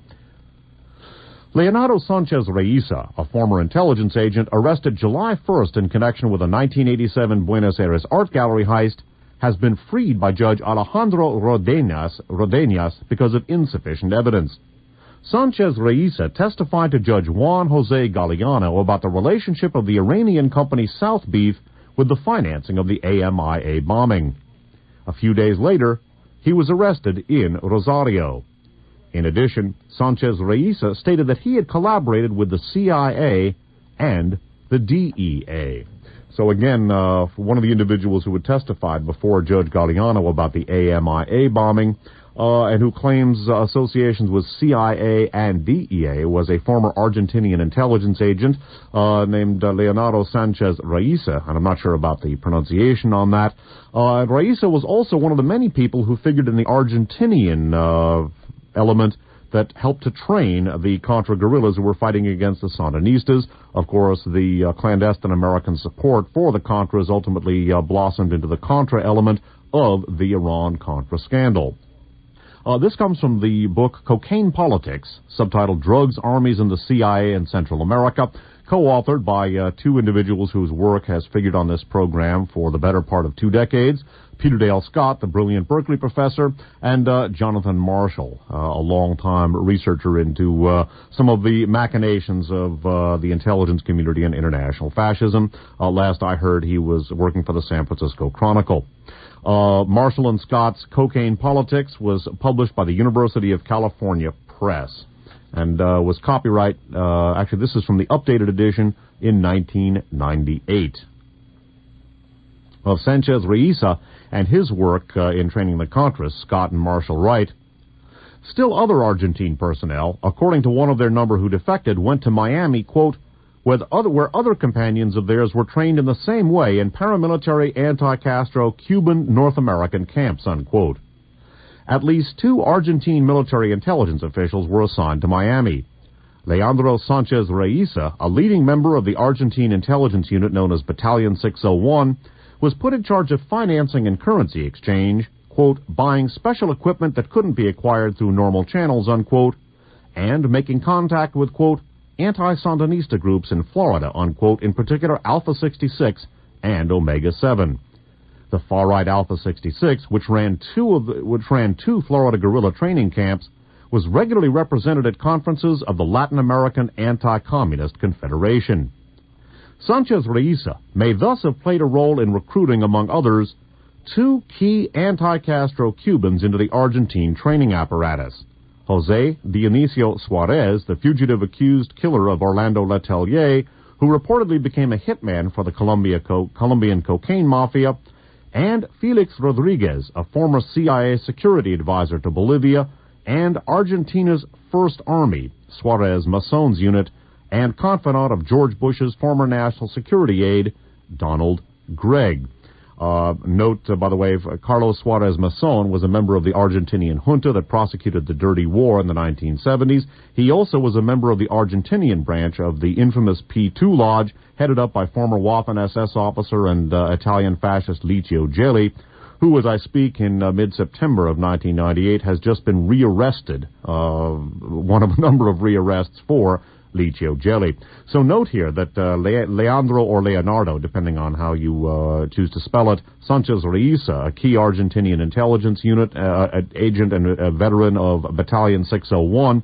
Leonardo Sanchez Reisa, a former intelligence agent, arrested July first in connection with a nineteen eighty-seven Buenos Aires art gallery heist, has been freed by Judge Alejandro Rodenas, Rodenas because of insufficient evidence. Sanchez Reisa testified to Judge Juan Jose Galeano about the relationship of the Iranian company South Beef with the financing of the A M I A bombing. A few days later, he was arrested in Rosario. In addition, Sanchez Reisa stated that he had collaborated with the C I A and the D E A. So again, uh, one of the individuals who had testified before Judge Galeano about the A M I A bombing uh, and who claims uh, associations with C I A and D E A was a former Argentinian intelligence agent uh, named uh, Leonardo Sanchez Reisa, and I'm not sure about the pronunciation on that. Uh, Reisa was also one of the many people who figured in the Argentinian uh, element that helped to train the Contra guerrillas who were fighting against the Sandinistas. Of course, the uh, clandestine American support for the Contras ultimately uh, blossomed into the Contra element of the Iran-Contra scandal. Uh, this comes from the book Cocaine Politics, subtitled Drugs, Armies, and the C I A in Central America, co-authored by uh, two individuals whose work has figured on this program for the better part of two decades, Peter Dale Scott, the brilliant Berkeley professor, and uh, Jonathan Marshall, uh, a long-time researcher into uh, some of the machinations of uh, the intelligence community and international fascism. Uh, last I heard, he was working for the San Francisco Chronicle. Uh, Marshall and Scott's Cocaine Politics was published by the University of California Press and uh, was copyright, uh, actually this is from the updated edition in nineteen ninety-eight. Of Sanchez Reisa and his work uh, in training the Contras, Scott and Marshall write, still other Argentine personnel, according to one of their number who defected, went to Miami, quote, where other, where other companions of theirs were trained in the same way in paramilitary anti-Castro Cuban North American camps, unquote. At least two Argentine military intelligence officials were assigned to Miami. Leandro Sanchez Reisa, a leading member of the Argentine intelligence unit known as Battalion six oh one, was put in charge of financing and currency exchange, quote, buying special equipment that couldn't be acquired through normal channels, unquote, and making contact with, quote, anti-Sandinista groups in Florida, unquote, in particular Alpha sixty-six and Omega seven. The far-right Alpha sixty-six, which ran two of the, which ran two Florida guerrilla training camps, was regularly represented at conferences of the Latin American Anti-Communist Confederation. Sanchez Reisa may thus have played a role in recruiting, among others, two key anti-Castro Cubans into the Argentine training apparatus. Jose Dionisio Suarez, the fugitive accused killer of Orlando Letelier, who reportedly became a hitman for the Colombia co- Colombian cocaine mafia, and Felix Rodriguez, a former C I A security advisor to Bolivia, and Argentina's First Army, Suarez Mason's unit, and confidant of George Bush's former national security aide, Donald Gregg. Uh, note, uh, by the way, Carlos Suarez Mason was a member of the Argentinian junta that prosecuted the Dirty War in the nineteen seventies. He also was a member of the Argentinian branch of the infamous P two Lodge, headed up by former Waffen S S officer and uh, Italian fascist Licio Gelli, who, as I speak, in uh, mid-September of nineteen ninety-eight, has just been rearrested, uh, one of a number of rearrests for Licio Gelli. So note here that uh, Le- Leandro or Leonardo, depending on how you uh, choose to spell it, Sanchez Reisa, a key Argentinian intelligence unit uh, agent and a veteran of Battalion six oh one,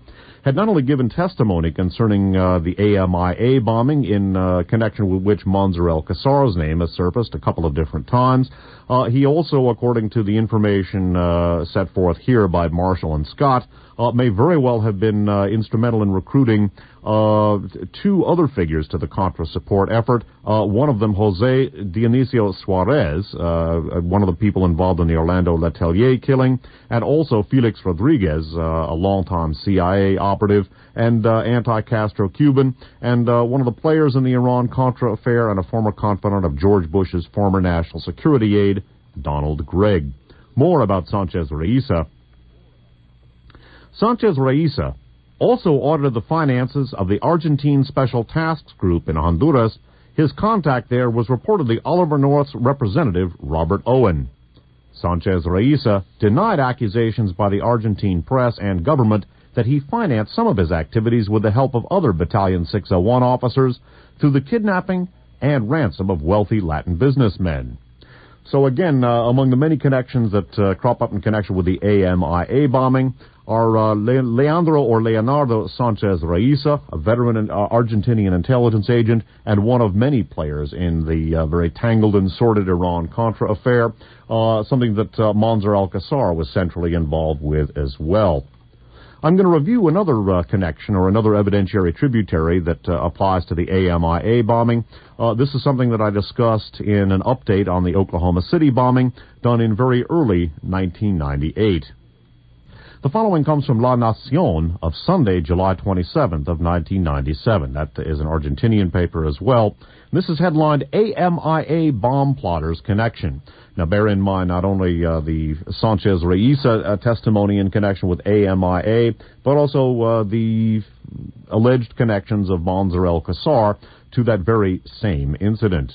had not only given testimony concerning uh, the A M I A bombing, in uh, connection with which Mansour al-Qassar's name has surfaced a couple of different times, uh, he also, according to the information uh, set forth here by Marshall and Scott, uh, may very well have been uh, instrumental in recruiting uh, two other figures to the Contra support effort. Uh, one of them, Jose Dionisio Suarez, uh, one of the people involved in the Orlando Letelier killing, and also Felix Rodriguez, uh, a longtime C I A operative and uh, anti-Castro Cuban, and uh, one of the players in the Iran-Contra affair and a former confidant of George Bush's former national security aide, Donald Gregg. More about Sanchez Reisa. Sanchez Reisa also audited the finances of the Argentine Special Tasks Group in Honduras. His contact there was reportedly Oliver North's representative, Robert Owen. Sanchez Reisa denied accusations by the Argentine press and government that he financed some of his activities with the help of other Battalion six oh one officers through the kidnapping and ransom of wealthy Latin businessmen. So again, uh, among the many connections that uh, crop up in connection with the A M I A bombing are uh, Le- Leandro or Leonardo Sanchez Reisa, a veteran uh, Argentinian intelligence agent and one of many players in the uh, very tangled and sordid Iran-Contra affair, uh, something that uh, Mansour al-Qassar was centrally involved with as well. I'm going to review another uh, connection or another evidentiary tributary that uh, applies to the A M I A bombing. Uh, this is something that I discussed in an update on the Oklahoma City bombing done in very early nineteen ninety-eight. The following comes from La Nación of Sunday, July twenty-seventh of nineteen ninety-seven. That is an Argentinian paper as well. This is headlined A M I A Bomb Plotters Connection. Now, bear in mind not only uh, the Sanchez Reisa uh, testimony in connection with A M I A, but also uh, the alleged connections of Mansour al-Qassar to that very same incident.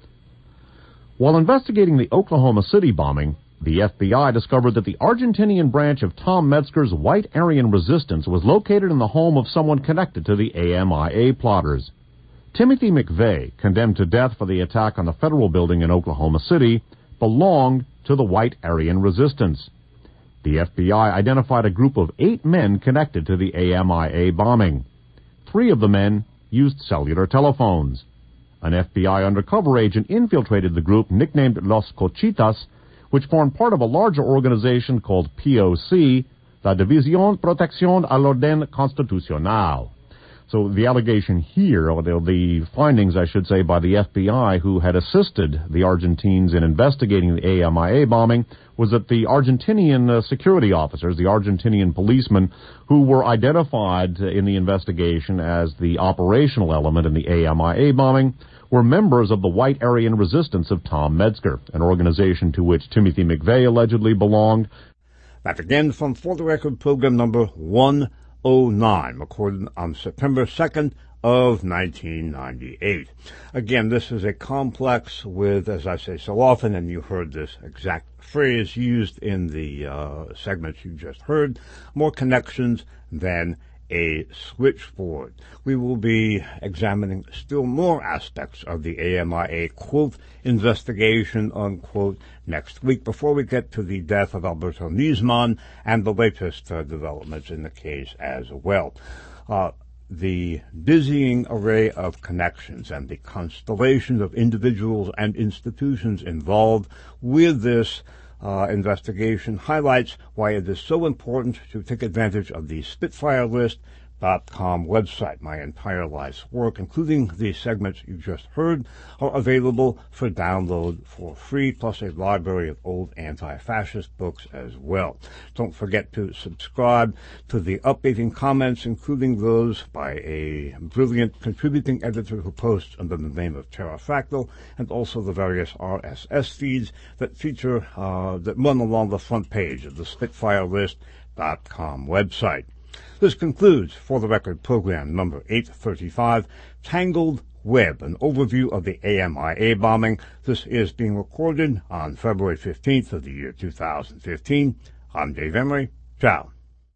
While investigating the Oklahoma City bombing, the F B I discovered that the Argentinian branch of Tom Metzger's White Aryan Resistance was located in the home of someone connected to the A M I A plotters. Timothy McVeigh, condemned to death for the attack on the federal building in Oklahoma City, belonged to the White Aryan Resistance. The F B I identified a group of eight men connected to the A M I A bombing. Three of the men used cellular telephones. An F B I undercover agent infiltrated the group nicknamed Los Cochitas, which formed part of a larger organization called P O C, la División Protección al Orden Constitucional. So the allegation here, or the, the findings, I should say, by the F B I, who had assisted the Argentines in investigating the A M I A bombing, was that the Argentinian uh, security officers, the Argentinian policemen, who were identified in the investigation as the operational element in the A M I A bombing, were members of the White Aryan Resistance of Tom Metzger, an organization to which Timothy McVeigh allegedly belonged. Back again from For the Record program number one oh nine, recorded on September second of nineteen ninety-eight. Again, this is a complex with, as I say so often, and you heard this exact phrase used in the uh, segments you just heard, more connections than a switchboard. We will be examining still more aspects of the A M I A, quote, investigation, unquote, next week, before we get to the death of Alberto Nisman and the latest uh, developments in the case as well. Uh, the dizzying array of connections and the constellation of individuals and institutions involved with this Uh, investigation highlights why it is so important to take advantage of the Spitfire List dot com website. My entire life's work, including the segments you just heard, are available for download for free, plus a library of old anti-fascist books as well. Don't forget to subscribe to the updating comments, including those by a brilliant contributing editor who posts under the name of Pterrafractal, and also the various R S S feeds that feature, uh, that run along the front page of the Spitfire List dot com website. This concludes For the Record program number eight thirty-five, Tangled Web, an overview of the A M I A bombing. This is being recorded on February fifteenth of the year two thousand fifteen. I'm Dave Emery. Ciao.